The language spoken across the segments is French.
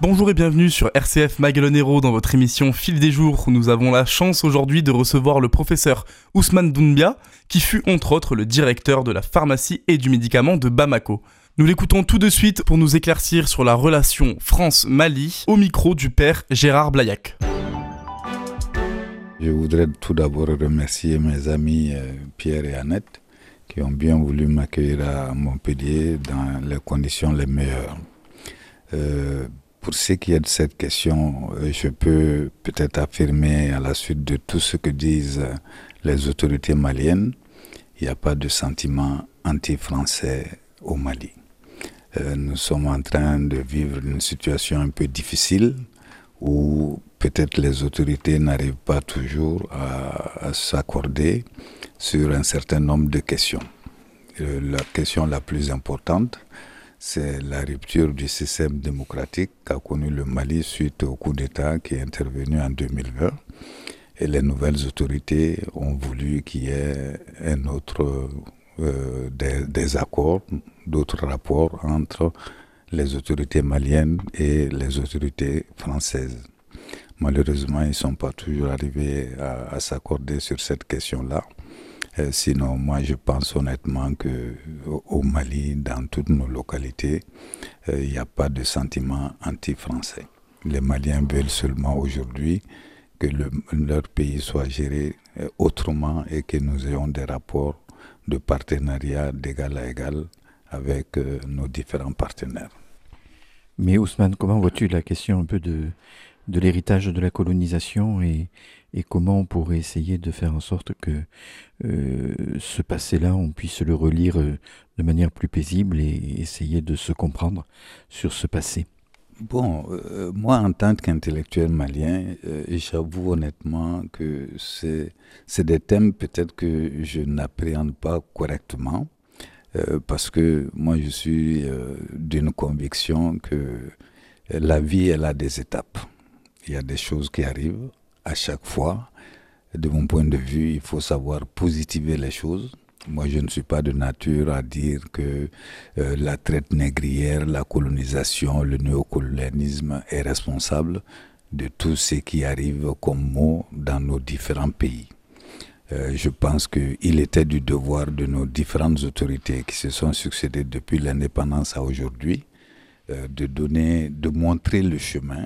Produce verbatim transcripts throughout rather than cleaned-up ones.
Bonjour et bienvenue sur R C F Magalonero dans votre émission Fil des jours où nous avons la chance aujourd'hui de recevoir le professeur Ousmane Doumbia qui fut entre autres le directeur de la pharmacie et du médicament de Bamako. Nous l'écoutons tout de suite pour nous éclaircir sur la relation France-Mali au micro du père Gérard Blaillac. Je voudrais tout d'abord remercier mes amis Pierre et Annette qui ont bien voulu m'accueillir à Montpellier dans les conditions les meilleures. Euh, Pour ce qui est de cette question, je peux peut-être affirmer à la suite de tout ce que disent les autorités maliennes, il n'y a pas de sentiment anti-français au Mali. Euh, nous sommes en train de vivre une situation un peu difficile où peut-être les autorités n'arrivent pas toujours à, à s'accorder sur un certain nombre de questions. Euh, la question la plus importante, c'est la rupture du système démocratique qu'a connu le Mali suite au coup d'État qui est intervenu en deux mille vingt. Et les nouvelles autorités ont voulu qu'il y ait un autre, euh, des, des accords, d'autres rapports entre les autorités maliennes et les autorités françaises. Malheureusement, ils ne sont pas toujours arrivés à, à s'accorder sur cette question-là. Euh, sinon, moi, je pense honnêtement qu'au Mali, dans toutes nos localités, il euh, n'y a pas de sentiment anti-français. Les Maliens veulent seulement aujourd'hui que le, leur pays soit géré euh, autrement et que nous ayons des rapports de partenariat d'égal à égal avec euh, nos différents partenaires. Mais Ousmane, comment vois-tu la question un peu de, de l'héritage de la colonisation et, et comment on pourrait essayer de faire en sorte que euh, ce passé-là, on puisse le relire euh, de manière plus paisible et essayer de se comprendre sur ce passé? Bon, euh, moi en tant qu'intellectuel malien, euh, j'avoue honnêtement que c'est, c'est des thèmes peut-être que je n'appréhende pas correctement. Euh, parce que moi je suis euh, d'une conviction que la vie elle a des étapes. Il y a des choses qui arrivent à chaque fois. De mon point de vue, il faut savoir positiver les choses. Moi je ne suis pas de nature à dire que euh, la traite négrière, la colonisation, le néocolonialisme est responsable de tout ce qui arrive comme maux dans nos différents pays. Euh, je pense qu'il était du devoir de nos différentes autorités qui se sont succédées depuis l'indépendance à aujourd'hui euh, de donner, de montrer le chemin,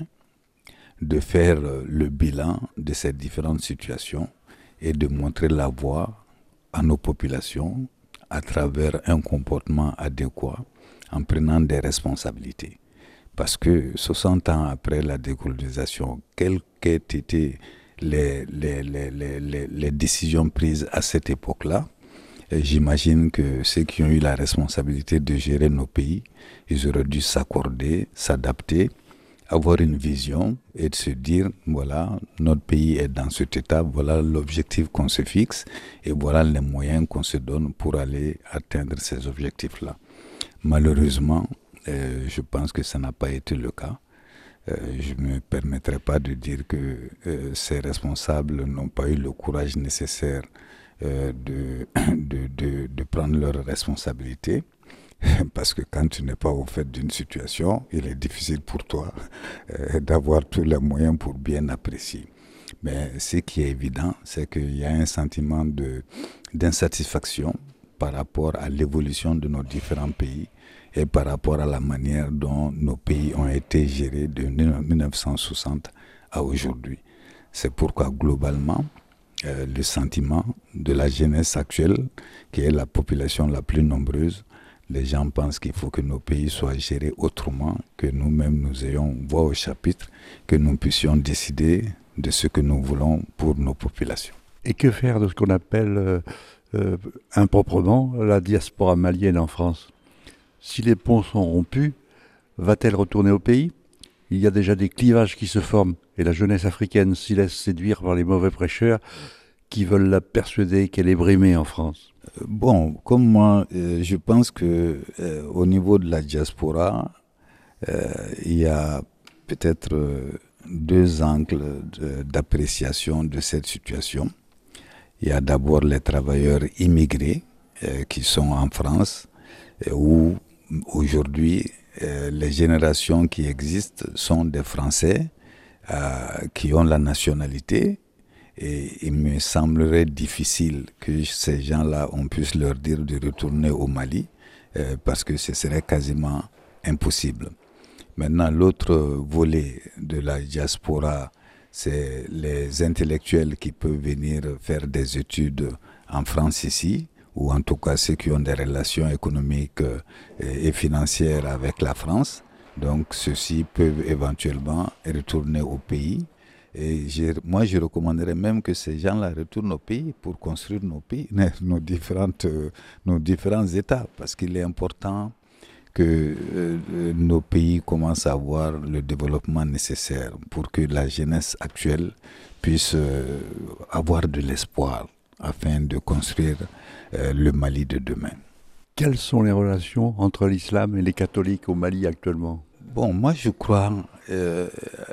de faire euh, le bilan de ces différentes situations et de montrer la voie à nos populations à travers un comportement adéquat en prenant des responsabilités. Parce que soixante ans après la décolonisation, quelles qu'aient été Les, les, les, les, les décisions prises à cette époque-là, et j'imagine que ceux qui ont eu la responsabilité de gérer nos pays, ils auraient dû s'accorder, s'adapter, avoir une vision et de se dire, voilà, notre pays est dans cet état, voilà l'objectif qu'on se fixe et voilà les moyens qu'on se donne pour aller atteindre ces objectifs-là. Malheureusement, euh, je pense que ça n'a pas été le cas. Euh, je ne me permettrai pas de dire que euh, ces responsables n'ont pas eu le courage nécessaire euh, de, de, de, de prendre leurs responsabilités. Parce que quand tu n'es pas au fait d'une situation, il est difficile pour toi euh, d'avoir tous les moyens pour bien apprécier. Mais ce qui est évident, c'est qu'il y a un sentiment de, d'insatisfaction par rapport à l'évolution de nos différents pays et par rapport à la manière dont nos pays ont été gérés de mille neuf cent soixante à aujourd'hui. C'est pourquoi globalement, euh, le sentiment de la jeunesse actuelle, qui est la population la plus nombreuse, les gens pensent qu'il faut que nos pays soient gérés autrement, que nous-mêmes nous ayons voix au chapitre, que nous puissions décider de ce que nous voulons pour nos populations. Et que faire de ce qu'on appelle euh, euh, improprement la diaspora malienne en France ? Si les ponts sont rompus, va-t-elle retourner au pays ? Il y a déjà des clivages qui se forment et la jeunesse africaine s'y laisse séduire par les mauvais prêcheurs qui veulent la persuader qu'elle est brimée en France. Bon, comme moi, euh, je pense que euh, au niveau de la diaspora, euh, il y a peut-être euh, deux angles de, d'appréciation de cette situation. Il y a d'abord les travailleurs immigrés euh, qui sont en France et où aujourd'hui euh, les générations qui existent sont des Français euh, qui ont la nationalité. Et il me semblerait difficile que ces gens-là, on puisse leur dire de retourner au Mali, euh, parce que ce serait quasiment impossible. Maintenant, l'autre volet de la diaspora, c'est les intellectuels qui peuvent venir faire des études en France ici, ou en tout cas ceux qui ont des relations économiques et financières avec la France. Donc, ceux-ci peuvent éventuellement retourner au pays. Et je, moi, je recommanderais même que ces gens-là retournent au pays pour construire nos pays, nos, différentes, nos différents États, parce qu'il est important que euh, nos pays commencent à avoir le développement nécessaire pour que la jeunesse actuelle puisse euh, avoir de l'espoir afin de construire euh, le Mali de demain. Quelles sont les relations entre l'islam et les catholiques au Mali actuellement ? Bon, moi je crois, euh,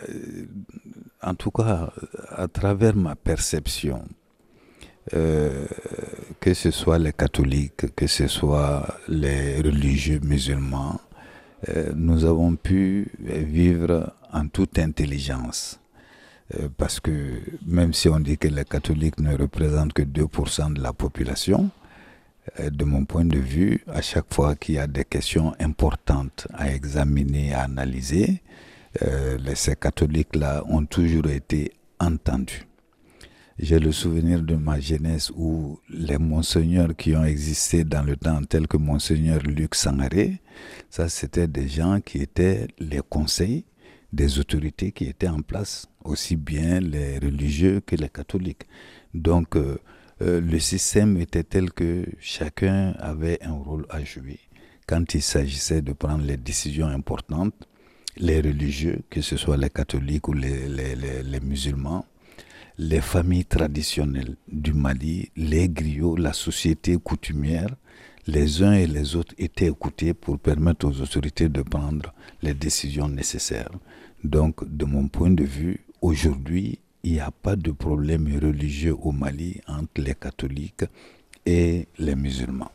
en tout cas à travers ma perception, euh, que ce soit les catholiques, que ce soit les religieux musulmans, euh, nous avons pu vivre en toute intelligence. Euh, parce que même si on dit que les catholiques ne représentent que deux pour cent de la population, euh, de mon point de vue, à chaque fois qu'il y a des questions importantes à examiner, à analyser, euh, les, ces catholiques-là ont toujours été entendus. J'ai le souvenir de ma jeunesse où les monseigneurs qui ont existé dans le temps, tels que monseigneur Luc Sangaré, ça c'était des gens qui étaient les conseils des autorités qui étaient en place, aussi bien les religieux que les catholiques. Donc euh, euh, le système était tel que chacun avait un rôle à jouer. Quand il s'agissait de prendre les décisions importantes, les religieux, que ce soit les catholiques ou les, les, les, les musulmans, les familles traditionnelles du Mali, les griots, la société coutumière, les uns et les autres étaient écoutés pour permettre aux autorités de prendre les décisions nécessaires. Donc, de mon point de vue, aujourd'hui, il n'y a pas de problème religieux au Mali entre les catholiques et les musulmans.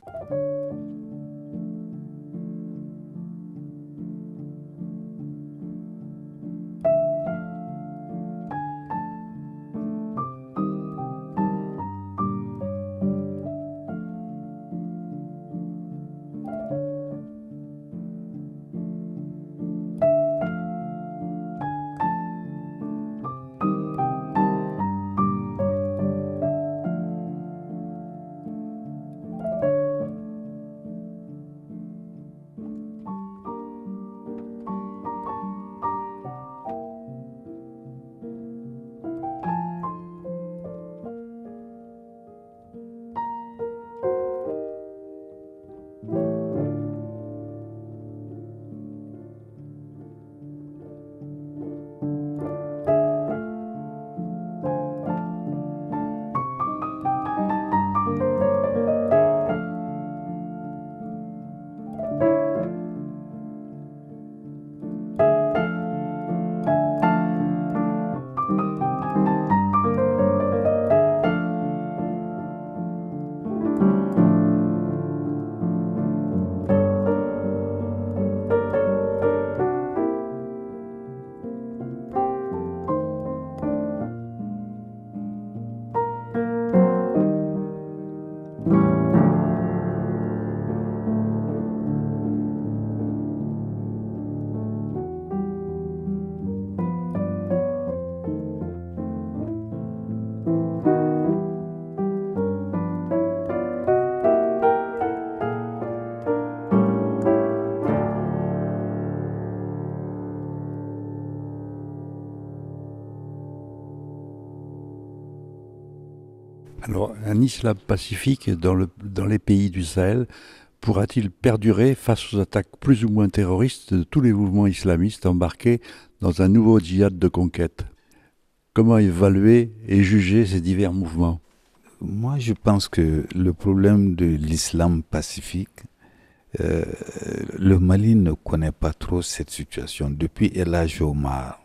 Alors, un islam pacifique dans, le, dans les pays du Sahel pourra-t-il perdurer face aux attaques plus ou moins terroristes de tous les mouvements islamistes embarqués dans un nouveau djihad de conquête ? Comment évaluer et juger ces divers mouvements ? Moi, je pense que le problème de l'islam pacifique, euh, le Mali ne connaît pas trop cette situation. Depuis El Hadj Omar,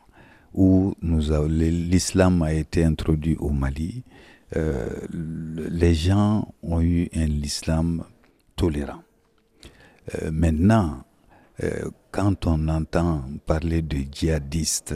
où nous a, l'islam a été introduit au Mali, euh, les gens ont eu un islam tolérant. Euh, maintenant, euh, quand on entend parler de djihadistes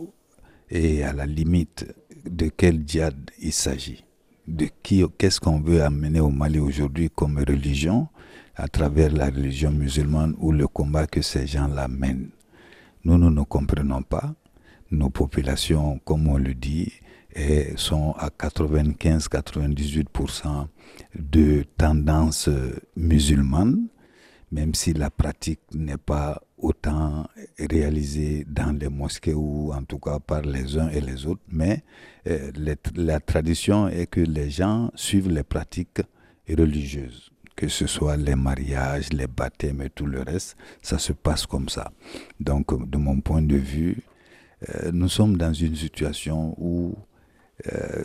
et à la limite de quel djihad il s'agit, de qui, qu'est-ce qu'on veut amener au Mali aujourd'hui comme religion à travers la religion musulmane ou le combat que ces gens-là mènent. Nous, nous ne comprenons pas. Nos populations, comme on le dit, et sont à quatre-vingt-quinze à quatre-vingt-dix-huit pour cent de tendance musulmane, même si la pratique n'est pas autant réalisée dans les mosquées ou en tout cas par les uns et les autres, mais euh, les, la tradition est que les gens suivent les pratiques religieuses, que ce soit les mariages, les baptêmes et tout le reste, ça se passe comme ça. Donc, de mon point de vue, euh, nous sommes dans une situation où Euh,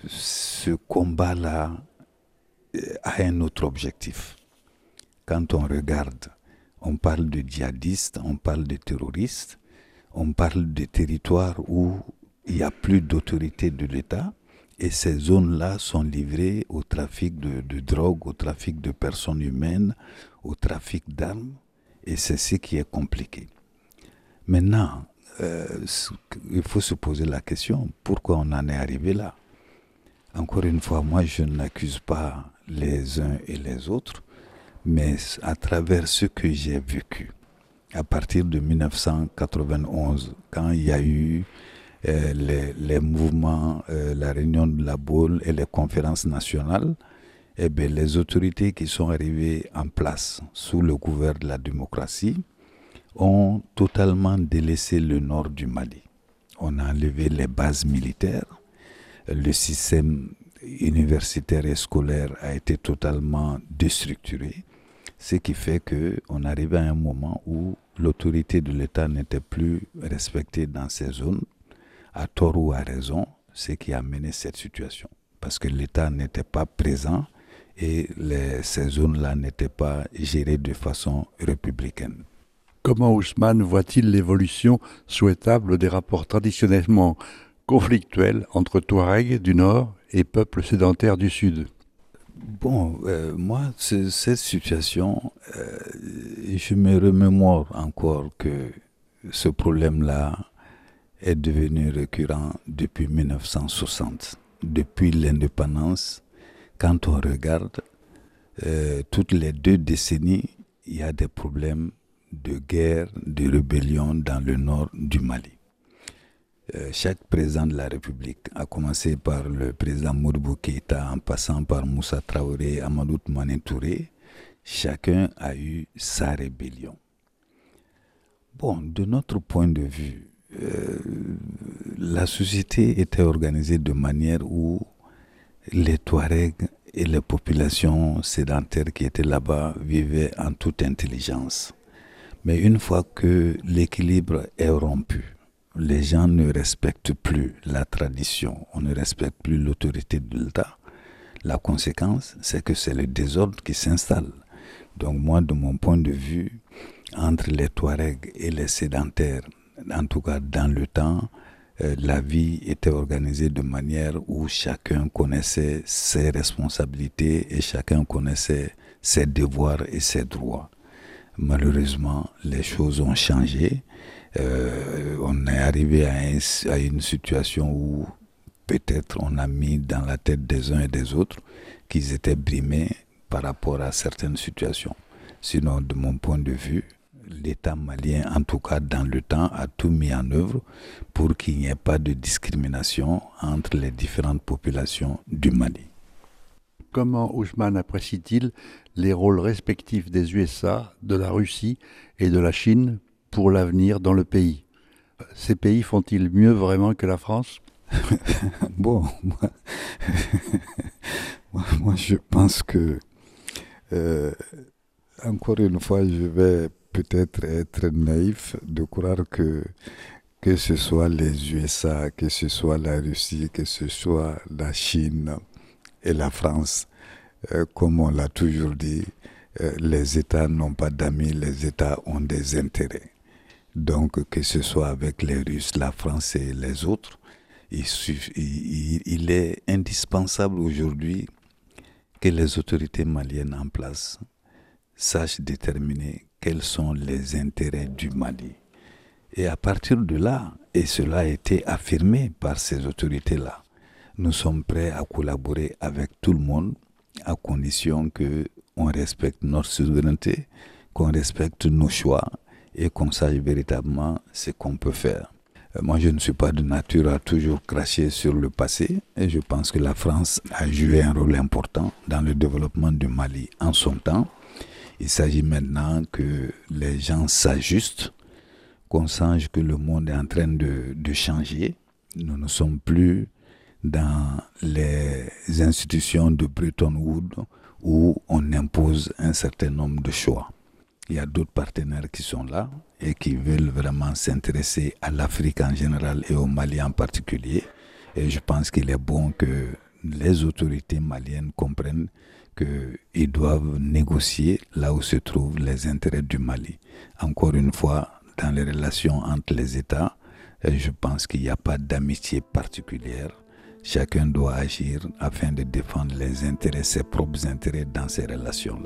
ce combat-là euh, a un autre objectif. Quand on regarde, on parle de djihadistes, on parle de terroristes, on parle de territoires où il n'y a plus d'autorité de l'État et ces zones-là sont livrées au trafic de, de drogue, au trafic de personnes humaines, au trafic d'armes et c'est ce qui est compliqué. Maintenant, Euh, il faut se poser la question, pourquoi on en est arrivé là? Encore une fois, moi je n'accuse pas les uns et les autres, mais à travers ce que j'ai vécu, à partir de dix-neuf cent quatre-vingt-onze, quand il y a eu euh, les, les mouvements, euh, la réunion de la Baule et les conférences nationales, eh bien, les autorités qui sont arrivées en place sous le couvert de la démocratie, ont totalement délaissé le nord du Mali. On a enlevé les bases militaires, le système universitaire et scolaire a été totalement déstructuré, ce qui fait qu'on arrivait à un moment où l'autorité de l'État n'était plus respectée dans ces zones, à tort ou à raison, ce qui a mené cette situation. Parce que l'État n'était pas présent et les, ces zones-là n'étaient pas gérées de façon républicaine. Comment Ousmane voit-il l'évolution souhaitable des rapports traditionnellement conflictuels entre Touaregs du Nord et peuples sédentaires du Sud? Bon, euh, moi, cette situation, euh, je me remémore encore que ce problème-là est devenu récurrent depuis dix-neuf cent soixante. Depuis l'indépendance, quand on regarde, euh, toutes les deux décennies, il y a des problèmes de guerre, de rébellion dans le nord du Mali. Euh, chaque président de la République, a commencé par le président Modibo Keïta, en passant par Moussa Traoré, Amadou Toumani Touré, chacun a eu sa rébellion. Bon, de notre point de vue, euh, la société était organisée de manière où les Touaregs et les populations sédentaires qui étaient là-bas vivaient en toute intelligence. Mais une fois que l'équilibre est rompu, les gens ne respectent plus la tradition, on ne respecte plus l'autorité de l'État. La conséquence, c'est que c'est le désordre qui s'installe. Donc moi, de mon point de vue, entre les Touaregs et les sédentaires, en tout cas dans le temps, euh, la vie était organisée de manière où chacun connaissait ses responsabilités et chacun connaissait ses devoirs et ses droits. Malheureusement, les choses ont changé. Euh, on est arrivé à, un, à une situation où peut-être on a mis dans la tête des uns et des autres qu'ils étaient brimés par rapport à certaines situations. Sinon, de mon point de vue, l'État malien, en tout cas dans le temps, a tout mis en œuvre pour qu'il n'y ait pas de discrimination entre les différentes populations du Mali. Comment Ousmane apprécie-t-il les rôles respectifs des U S A, de la Russie et de la Chine pour l'avenir dans le pays? Ces pays font-ils mieux vraiment que la France? Bon, moi, moi je pense que, euh, encore une fois, je vais peut-être être naïf de croire que que ce soit les U S A, que ce soit la Russie, que ce soit la Chine et la France, euh, comme on l'a toujours dit, euh, les États n'ont pas d'amis, les États ont des intérêts. Donc que ce soit avec les Russes, la France et les autres, il, il, il est indispensable aujourd'hui que les autorités maliennes en place sachent déterminer quels sont les intérêts du Mali. Et à partir de là, et cela a été affirmé par ces autorités-là, nous sommes prêts à collaborer avec tout le monde à condition qu'on respecte notre souveraineté, qu'on respecte nos choix et qu'on sache véritablement ce qu'on peut faire. Moi, je ne suis pas de nature à toujours cracher sur le passé et je pense que la France a joué un rôle important dans le développement du Mali en son temps. Il s'agit maintenant que les gens s'ajustent, qu'on sache que le monde est en train de, de changer. Nous ne sommes plus dans les institutions de Bretton Woods où on impose un certain nombre de choix. Il y a d'autres partenaires qui sont là et qui veulent vraiment s'intéresser à l'Afrique en général et au Mali en particulier. Et je pense qu'il est bon que les autorités maliennes comprennent qu'ils doivent négocier là où se trouvent les intérêts du Mali. Encore une fois, dans les relations entre les États, je pense qu'il n'y a pas d'amitié particulière. Chacun doit agir afin de défendre les intérêts, ses propres intérêts dans ces relations-là.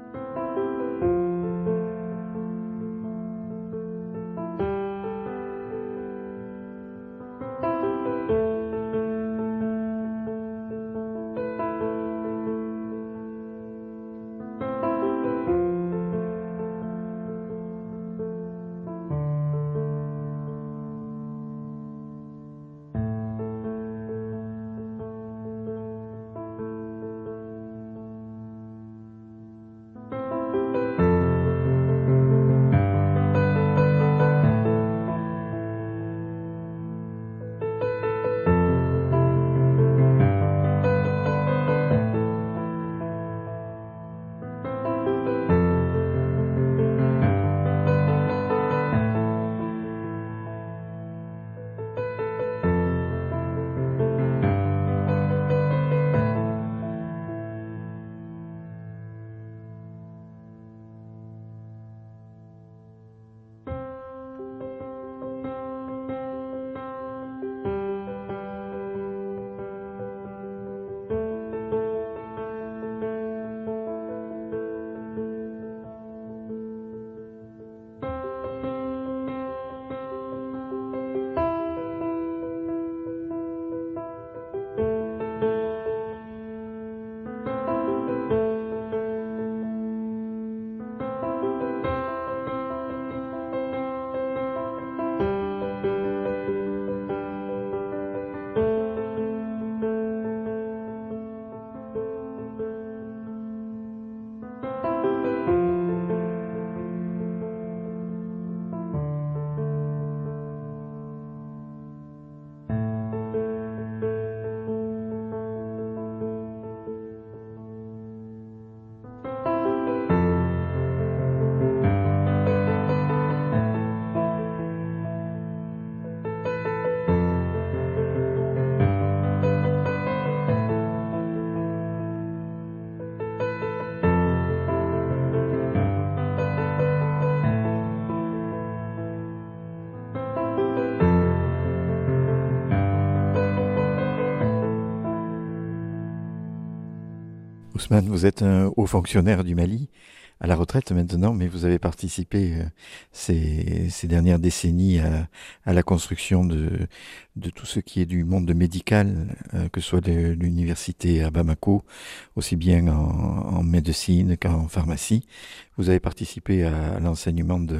Ousmane, vous êtes un haut fonctionnaire du Mali, à la retraite maintenant, mais vous avez participé euh, ces, ces dernières décennies à, à la construction de, de tout ce qui est du monde médical, euh, que ce soit de l'université à Bamako, aussi bien en, en médecine qu'en pharmacie. Vous avez participé à, à l'enseignement de,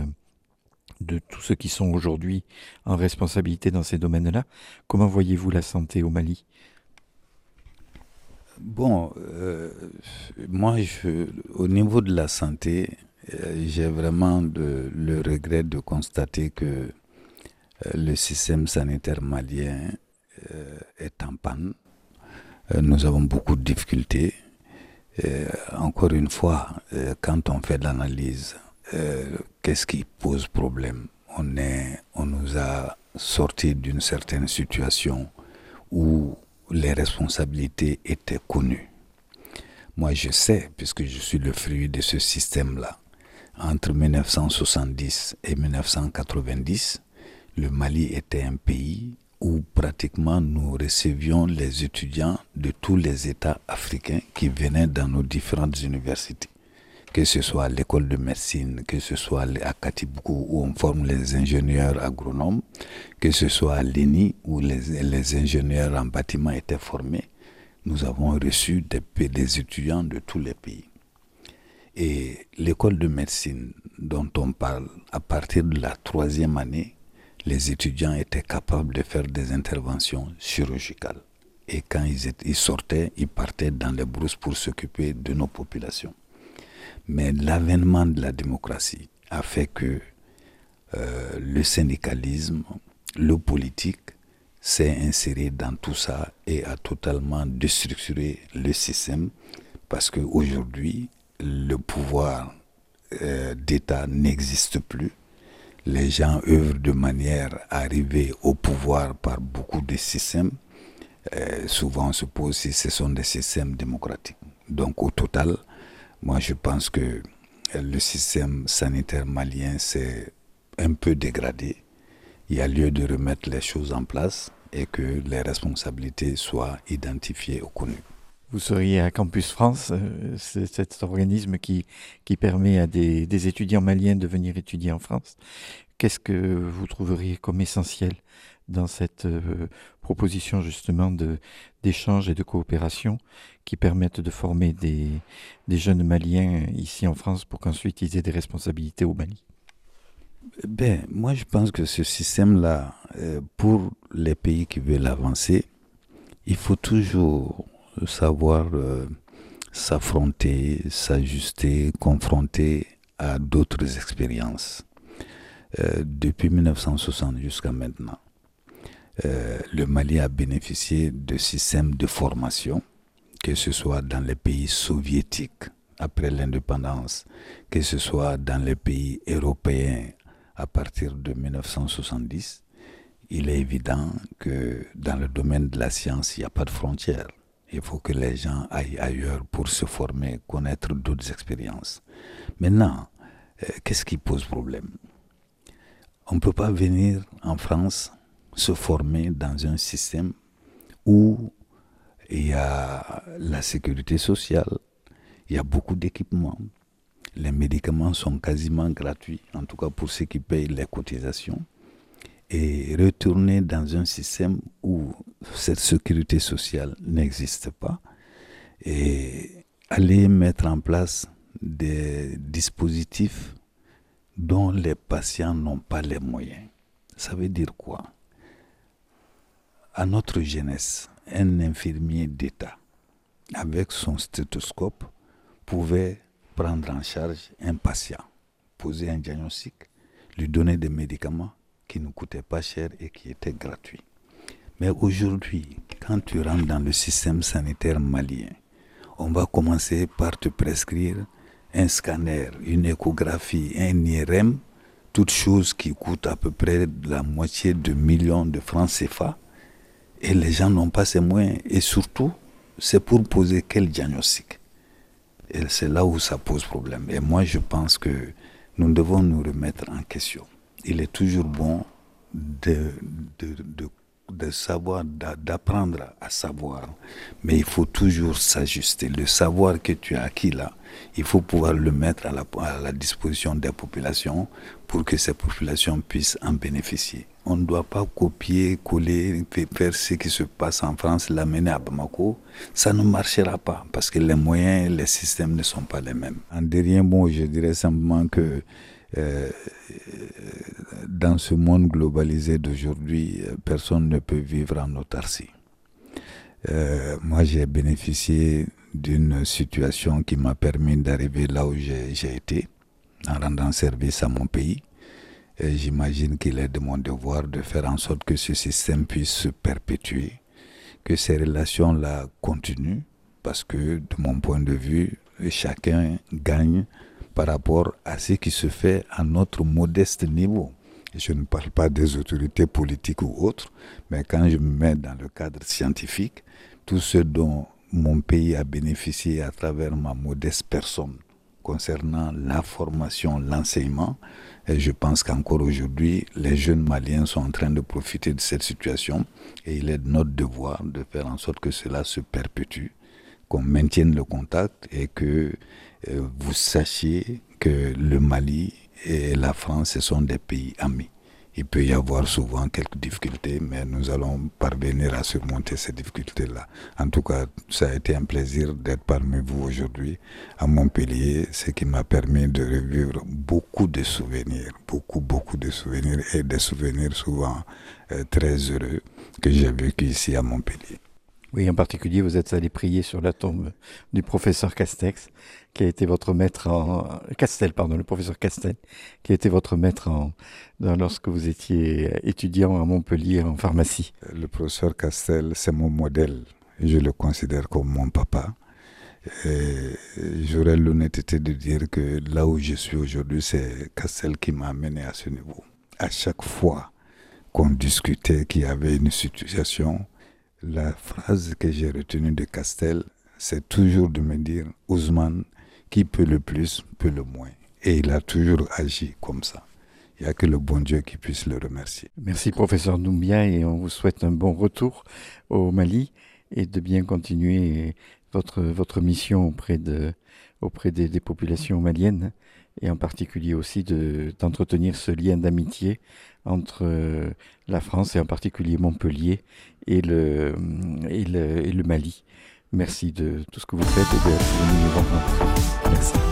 de tous ceux qui sont aujourd'hui en responsabilité dans ces domaines-là. Comment voyez-vous la santé au Mali ? Bon, euh, moi, je, au niveau de la santé, euh, j'ai vraiment de, le regret de constater que euh, le système sanitaire malien euh, est en panne. Euh, nous avons beaucoup de difficultés. Euh, encore une fois, euh, quand on fait l'analyse, euh, qu'est-ce qui pose problème ? On est, on nous a sortis d'une certaine situation où les responsabilités étaient connues. Moi, je sais, puisque je suis le fruit de ce système-là, entre mille neuf cent soixante-dix et mille neuf cent quatre-vingt-dix, le Mali était un pays où pratiquement nous recevions les étudiants de tous les États africains qui venaient dans nos différentes universités. que ce soit à l'école de médecine, que ce soit à Katiboukou où on forme les ingénieurs agronomes, que ce soit à l'E N I où les, les ingénieurs en bâtiment étaient formés. Nous avons reçu des, des étudiants de tous les pays. Et l'école de médecine dont on parle, à partir de la troisième année, les étudiants étaient capables de faire des interventions chirurgicales. Et quand ils, étaient, ils sortaient, ils partaient dans les brousses pour s'occuper de nos populations. Mais l'avènement de la démocratie a fait que euh, le syndicalisme, le politique, s'est inséré dans tout ça et a totalement déstructuré le système parce qu'aujourd'hui, le pouvoir euh, d'État n'existe plus. Les gens œuvrent de manière à arriver au pouvoir par beaucoup de systèmes. Euh, souvent, on se pose si ce sont des systèmes démocratiques. Donc, au total, moi, je pense que le système sanitaire malien s'est un peu dégradé. Il y a lieu de remettre les choses en place et que les responsabilités soient identifiées ou connues. Vous seriez à Campus France, euh, c'est cet organisme qui, qui permet à des, des étudiants maliens de venir étudier en France. Qu'est-ce que vous trouveriez comme essentiel dans cette euh, proposition justement de, d'échange et de coopération qui permettent de former des, des jeunes Maliens ici en France pour qu'ensuite ils aient des responsabilités au Mali? Ben, moi je pense que ce système-là, euh, pour les pays qui veulent avancer, il faut toujours savoir euh, s'affronter, s'ajuster, confronter à d'autres expériences. Euh, depuis mille neuf cent soixante jusqu'à maintenant, euh, le Mali a bénéficié de systèmes de formation, que ce soit dans les pays soviétiques après l'indépendance, que ce soit dans les pays européens à partir de mille neuf cent soixante-dix. Il est évident que dans le domaine de la science, il n'y a pas de frontières. Il faut que les gens aillent ailleurs pour se former, connaître d'autres expériences. Maintenant, euh, qu'est-ce qui pose problème? On ne peut pas venir en France se former dans un système où il y a la sécurité sociale, il y a beaucoup d'équipements, les médicaments sont quasiment gratuits, en tout cas pour ceux qui payent les cotisations, et retourner dans un système où cette sécurité sociale n'existe pas et aller mettre en place des dispositifs dont les patients n'ont pas les moyens. Ça veut dire quoi? À notre jeunesse, un infirmier d'État, avec son stéthoscope, pouvait prendre en charge un patient, poser un diagnostic, lui donner des médicaments qui ne coûtaient pas cher et qui étaient gratuits. Mais aujourd'hui, quand tu rentres dans le système sanitaire malien, on va commencer par te prescrire un scanner, une échographie, un I R M, toutes choses qui coûtent à peu près la moitié de millions de francs C F A. Et les gens n'ont pas ces moyens. Et surtout, c'est pour poser quel diagnostic? Et c'est là où ça pose problème. Et moi, je pense que nous devons nous remettre en question. Il est toujours bon de, de, de, de savoir, d'apprendre à savoir. Mais il faut toujours s'ajuster. Le savoir que tu as acquis là, il faut pouvoir le mettre à la, à la disposition des populations pour que ces populations puissent en bénéficier. On ne doit pas copier, coller, faire ce qui se passe en France, l'amener à Bamako. Ça ne marchera pas parce que les moyens, les systèmes ne sont pas les mêmes. En dernier mot, je dirais simplement que euh, dans ce monde globalisé d'aujourd'hui, personne ne peut vivre en autarcie. Euh, moi, j'ai bénéficié d'une situation qui m'a permis d'arriver là où j'ai, j'ai été, en rendant service à mon pays. Et j'imagine qu'il est de mon devoir de faire en sorte que ce système puisse se perpétuer, que ces relations-là continuent, parce que de mon point de vue, chacun gagne par rapport à ce qui se fait à notre modeste niveau. Et je ne parle pas des autorités politiques ou autres, mais quand je me mets dans le cadre scientifique, tout ce dont mon pays a bénéficié à travers ma modeste personne concernant la formation, l'enseignement, et je pense qu'encore aujourd'hui, les jeunes Maliens sont en train de profiter de cette situation et il est de notre devoir de faire en sorte que cela se perpétue, qu'on maintienne le contact et que euh, vous sachiez que le Mali et la France, ce sont des pays amis. Il peut y avoir souvent quelques difficultés, mais nous allons parvenir à surmonter ces difficultés-là. En tout cas, ça a été un plaisir d'être parmi vous aujourd'hui à Montpellier, ce qui m'a permis de revivre beaucoup de souvenirs, beaucoup, beaucoup de souvenirs, et des souvenirs souvent euh, très heureux que j'ai vécu ici à Montpellier. Oui, en particulier, vous êtes allé prier sur la tombe du professeur Castex, qui a été votre maître en... Castel, pardon, le professeur Castel, qui a été votre maître en... dans... lorsque vous étiez étudiant à Montpellier en pharmacie. Le professeur Castel, c'est mon modèle. Je le considère comme mon papa. Et j'aurais l'honnêteté de dire que là où je suis aujourd'hui, c'est Castel qui m'a amené à ce niveau. À chaque fois qu'on discutait, qu'il y avait une situation, la phrase que j'ai retenue de Castel, c'est toujours de me dire « Ousmane, qui peut le plus, peut le moins ». Et il a toujours agi comme ça. Il n'y a que le bon Dieu qui puisse le remercier. Merci professeur Doumbia, et on vous souhaite un bon retour au Mali et de bien continuer votre, votre mission auprès, de, auprès des, des populations maliennes, et en particulier aussi de, d'entretenir ce lien d'amitié entre la France et en particulier Montpellier et le, et le, et le Mali. Merci de tout ce que vous faites et d'être venu nous rencontrer. Merci.